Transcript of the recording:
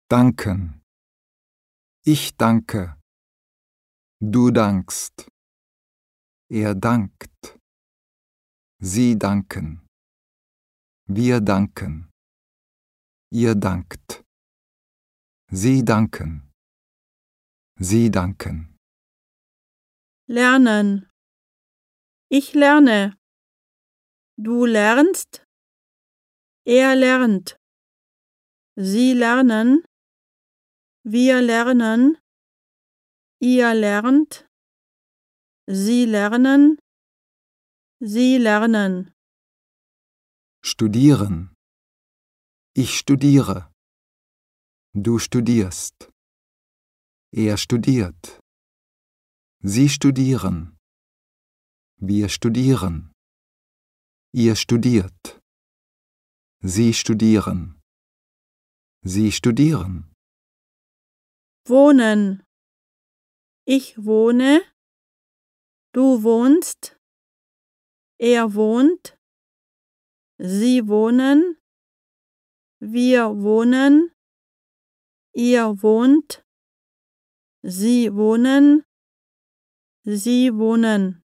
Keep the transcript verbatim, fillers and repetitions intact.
Danken. Ich danke. Du dankst. Er dankt. Sie danken. Wir danken. Ihr dankt. Sie danken. Sie danken. Lernen. Ich lerne. Du lernst. Er lernt. Sie lernen. Wir lernen. Ihr lernt. Sie lernen. Sie lernen. Studieren. Ich studiere. Du studierst. Er studiert. Sie studieren. Wir studieren. Ihr studiert. Sie studieren. Sie studieren. Wohnen. Ich wohne. Du wohnst. Er wohnt. Sie wohnen. Wir wohnen. Ihr wohnt. Sie wohnen. Sie wohnen.